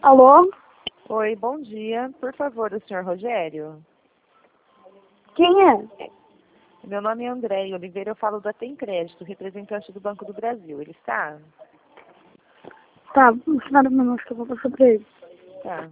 Alô? Oi, bom dia. Por favor, o senhor Rogério? Quem é? Meu nome é André Oliveira, eu falo da Tem Crédito, representante do Banco do Brasil. Ele está? Tá, no final do minuto que eu vou passar pra ele. Tá.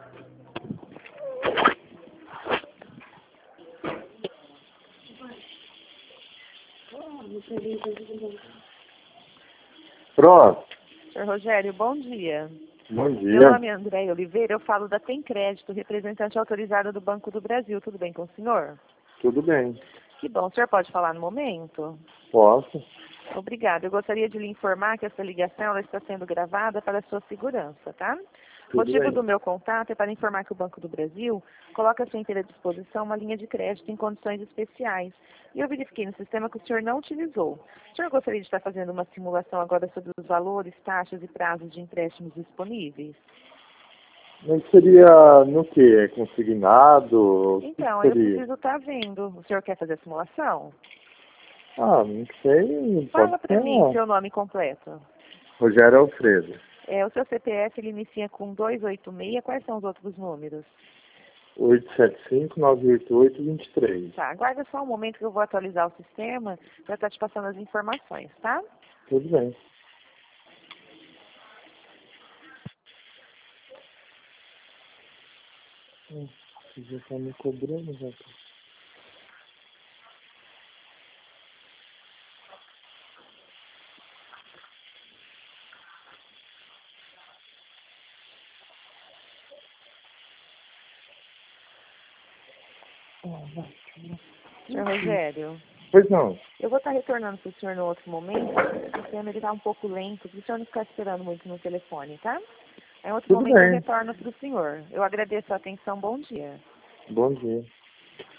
Pronto. Senhor Rogério, bom dia. Bom Meu dia. nome é André Oliveira, eu falo da Tem Crédito, representante autorizada do Banco do Brasil. Tudo bem com o senhor? Tudo bem. Que bom. O senhor pode falar no momento? Posso? Obrigada. Eu gostaria de lhe informar que essa ligação ela está sendo gravada para a sua segurança, tá? O Tudo motivo bem. do meu contato é para informar que o Banco do Brasil coloca à sua inteira disposição uma linha de crédito em condições especiais. E eu verifiquei no sistema que o senhor não utilizou. O senhor gostaria de estar fazendo uma simulação agora sobre os valores, taxas e prazos de empréstimos disponíveis? Mas seria no quê? Consignado? O que Então, eu seria? preciso estar vendo. O senhor quer fazer a simulação? Ah, não sei. Fala Pode para ser. mim seu nome completo. Rogério Alfredo. O seu CPF ele inicia com 286. Quais são os outros números? 875-988-23. Tá, aguarda só um momento que eu vou atualizar o sistema para estar te passando as informações, tá? Tudo bem. Você já está me cobrando, já. Senhor Rogério, Pois não. eu vou estar retornando para o senhor no outro momento, porque o sistema está um pouco lento, para o senhor não ficar esperando muito no telefone, tá? Em outro Tudo momento eu bem. retorno para o senhor. Eu agradeço a atenção, bom dia. Bom dia.